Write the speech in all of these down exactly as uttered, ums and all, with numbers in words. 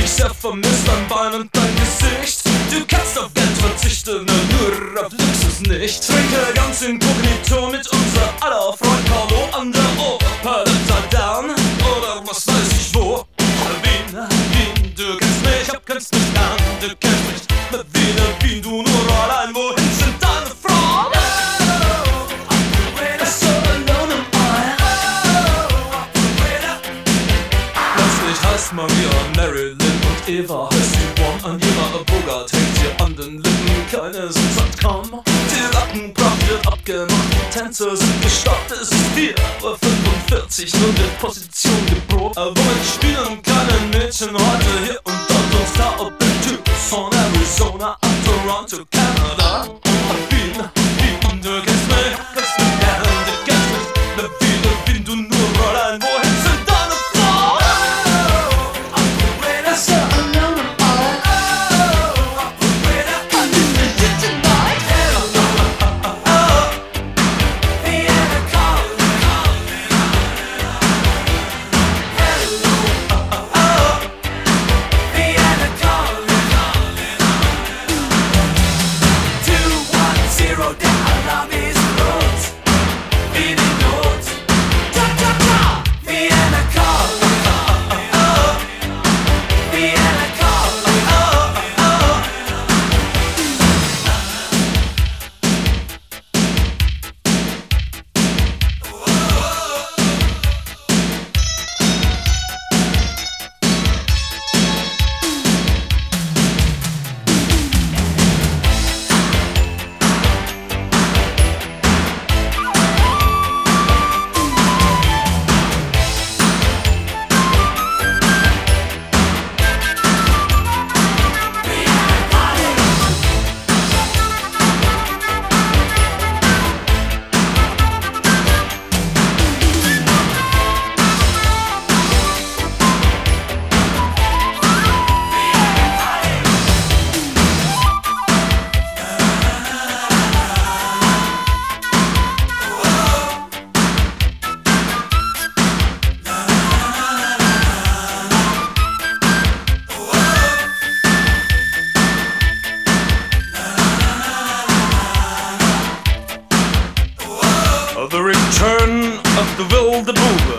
dich sehr vermisst, dein Bein und dein Gesicht. Du kannst auf Geld verzichten, nur auf Luxus nicht. Trinke ganz inkognito mit unser aller Freund Carlo an der Oper Upside Down oder was weiß ich wo. Wien, Wien, du kennst mich, hab kennst mich an. Du kennst mich, mit Wien, Wien, du nur allein. Wohin sind deine Frauen? So alone am I. Plötzlich heißt Maria, Marilyn und Eva heißt die One an ihrer Bogart hängt ihr an den Lippen, keine sind satt kaum. Die Rackenpracht wird abgemacht, Tänzer sind gestoppt, es ist vier Uhr fünfundvierzig, nun wird Position geprobt. Aber womit spielen kleine Mädchen heute hier und dort und da, ob in Typen von Arizona, ab Toronto, Kanada. Wien, Wien, du kennst mich, kennst mich gern, du kennst mich, ne Wien, ne Wien, du nur allein, wohin sind deine Frauen? So alone am I. I need you tonight. Vienna calling. Vienna calling. Two one zero down lobby's road. Wien in Not. Da da da. Vienna calling. Vienna calling. The return of the wilde Bube.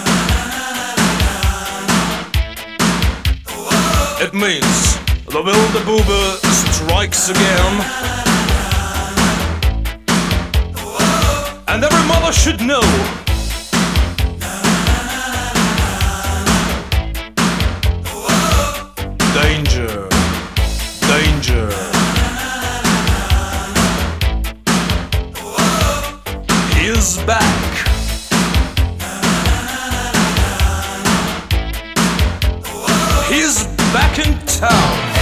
It means the wilde Bube strikes again. And every mother should know danger, danger. Is back. He's back in town.